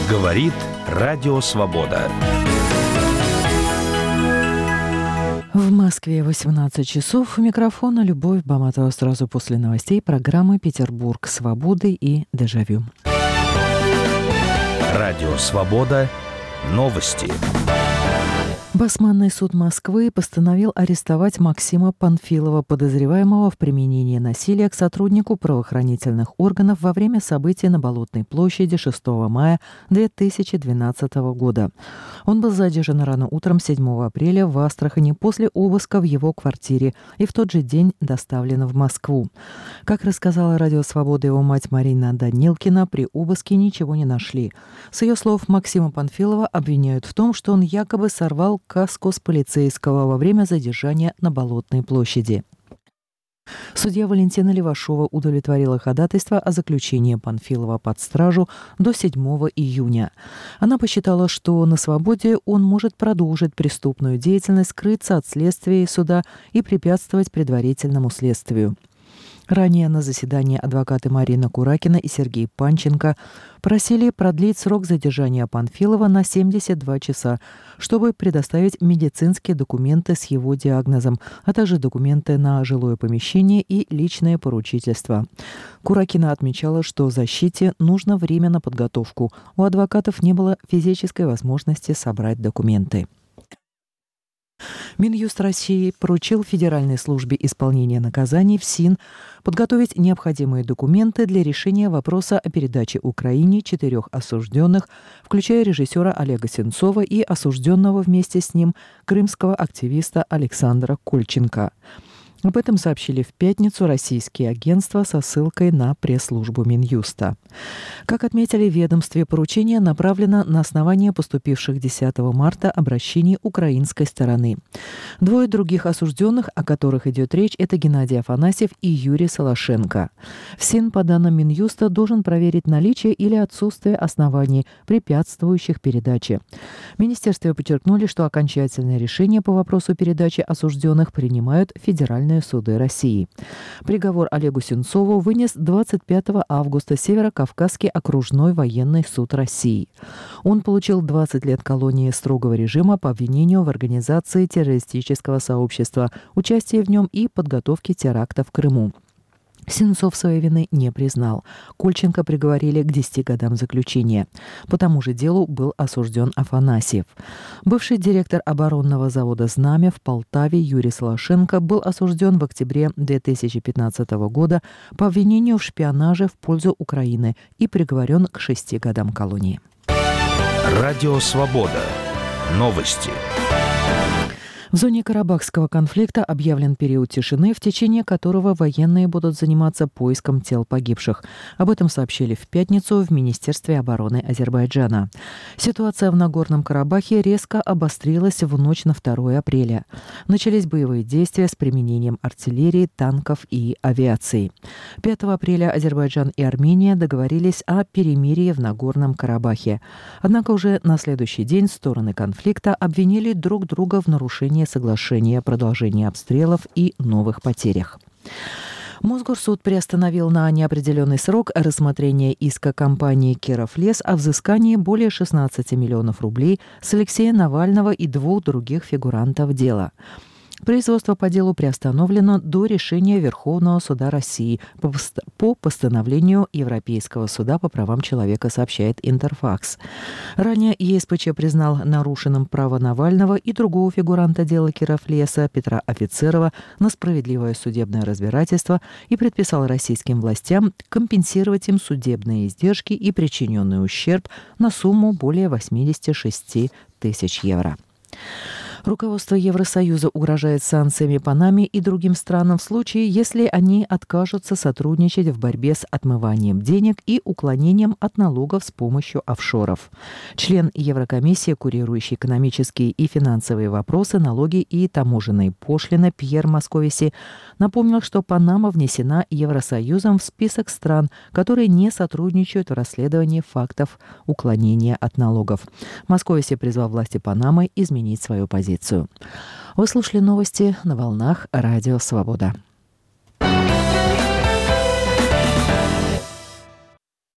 Говорит Радио Свобода. В Москве 18 часов. У микрофона Любовь Баматова. Сразу после новостей программы «Петербург свободы» и «Дежавю». Радио Свобода. Новости. Басманный суд Москвы постановил арестовать Максима Панфилова, подозреваемого в применении насилия к сотруднику правоохранительных органов во время событий на Болотной площади 6 мая 2012 года. Он был задержан рано утром 7 апреля в Астрахани после обыска в его квартире и в тот же день доставлен в Москву. Как рассказала Радио Свобода его мать Марина Данилкина, при обыске ничего не нашли. С ее слов, Максима Панфилова обвиняют в том, что он якобы сорвал каску с полицейского во время задержания на Болотной площади. Судья Валентина Левашова удовлетворила ходатайство о заключении Панфилова под стражу до 7 июня. Она посчитала, что на свободе он может продолжить преступную деятельность, скрыться от следствия и суда и препятствовать предварительному следствию. Ранее на заседании адвокаты Марина Куракина и Сергей Панченко просили продлить срок задержания Панфилова на 72 часа, чтобы предоставить медицинские документы с его диагнозом, а также документы на жилое помещение и личное поручительство. Куракина отмечала, что защите нужно время на подготовку. У адвокатов не было физической возможности собрать документы. Минюст России поручил Федеральной службе исполнения наказаний ФСИН подготовить необходимые документы для решения вопроса о передаче Украине 4 осужденных, включая режиссера Олега Сенцова и осужденного вместе с ним крымского активиста Александра Кольченко. Об этом сообщили в пятницу российские агентства со ссылкой на пресс-службу Минюста. Как отметили в ведомстве, поручение направлено на основании поступивших 10 марта обращений украинской стороны. 2 других осужденных, о которых идет речь, это Геннадий Афанасьев и Юрий Солошенко. ФСИН, по данным Минюста, должен проверить наличие или отсутствие оснований, препятствующих передаче. В министерстве подчеркнули, что окончательное решение по вопросу передачи осужденных принимают федеральные суды России. Приговор Олегу Сенцову вынес 25 августа Северо-Кавказский окружной военный суд России. Он получил 20 лет колонии строгого режима по обвинению в организации террористического сообщества, участии в нем и подготовке теракта в Крыму. Сенцов своей вины не признал. Кольченко приговорили к 10 годам заключения. По тому же делу был осужден Афанасьев. Бывший директор оборонного завода «Знамя» в Полтаве Юрий Солошенко был осужден в октябре 2015 года по обвинению в шпионаже в пользу Украины и приговорен к 6 годам колонии. Радио Свобода. Новости. В зоне Карабахского конфликта объявлен период тишины, в течение которого военные будут заниматься поиском тел погибших. Об этом сообщили в пятницу в Министерстве обороны Азербайджана. Ситуация в Нагорном Карабахе резко обострилась в ночь на 2 апреля. Начались боевые действия с применением артиллерии, танков и авиации. 5 апреля Азербайджан и Армения договорились о перемирии в Нагорном Карабахе. Однако уже на следующий день стороны конфликта обвинили друг друга в нарушении соглашения о продолжении обстрелов и новых потерях. Мосгорсуд приостановил на неопределенный срок рассмотрение иска компании «Кировлес» о взыскании более 16 миллионов рублей с Алексея Навального и 2 других фигурантов дела. Производство по делу приостановлено до решения Верховного суда России по постановлению Европейского суда по правам человека, сообщает Интерфакс. Ранее ЕСПЧ признал нарушенным право Навального и другого фигуранта дела Кировлеса Петра Офицерова на справедливое судебное разбирательство и предписал российским властям компенсировать им судебные издержки и причиненный ущерб на сумму более 86 тысяч евро. Руководство Евросоюза угрожает санкциями Панаме и другим странам в случае, если они откажутся сотрудничать в борьбе с отмыванием денег и уклонением от налогов с помощью офшоров. Член Еврокомиссии, курирующий экономические и финансовые вопросы, налоги и таможенные пошлины Пьер Московиси напомнил, что Панама внесена Евросоюзом в список стран, которые не сотрудничают в расследовании фактов уклонения от налогов. Московиси призвал власти Панамы изменить свою позицию. Вы слушали новости на волнах Радио Свобода.